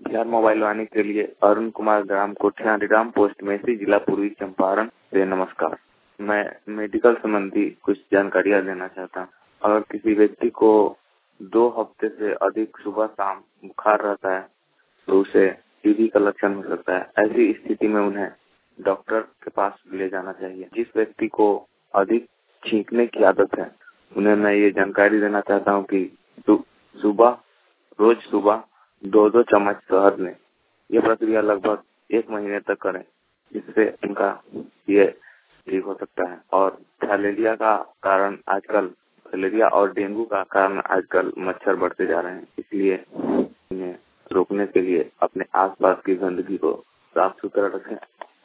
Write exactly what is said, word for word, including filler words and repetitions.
Bihar mobile Vani के लिए अरुण कुमार ग्राम कोठिया हरिराम पोस्ट मेसी जिला पूर्वी चंपारण से नमस्कार। मैं मेडिकल संबंधी कुछ जानकारियाँ देना चाहता हूँ। अगर किसी व्यक्ति को दो हफ्ते से अधिक सुबह शाम बुखार रहता है तो उसे टीबी का लक्षण हो सकता है। ऐसी स्थिति में उन्हें डॉक्टर के पास ले जाना चाहिए। जिस व्यक्ति को अधिक छींकने की आदत है उन्हें मैं ये जानकारी देना चाहता हूँ कि सुबह रोज सुबह दो दो चम्मच शहद लें। ये प्रक्रिया लगभग एक महीने तक करें, जिससे उनका ये ठीक हो सकता है। और फैलेरिया का कारण आजकल फैलेरिया और डेंगू का कारण आजकल मच्छर बढ़ते जा रहे हैं, इसलिए इन्हें रोकने के लिए अपने आसपास की गंदगी को साफ सुथरा रखें।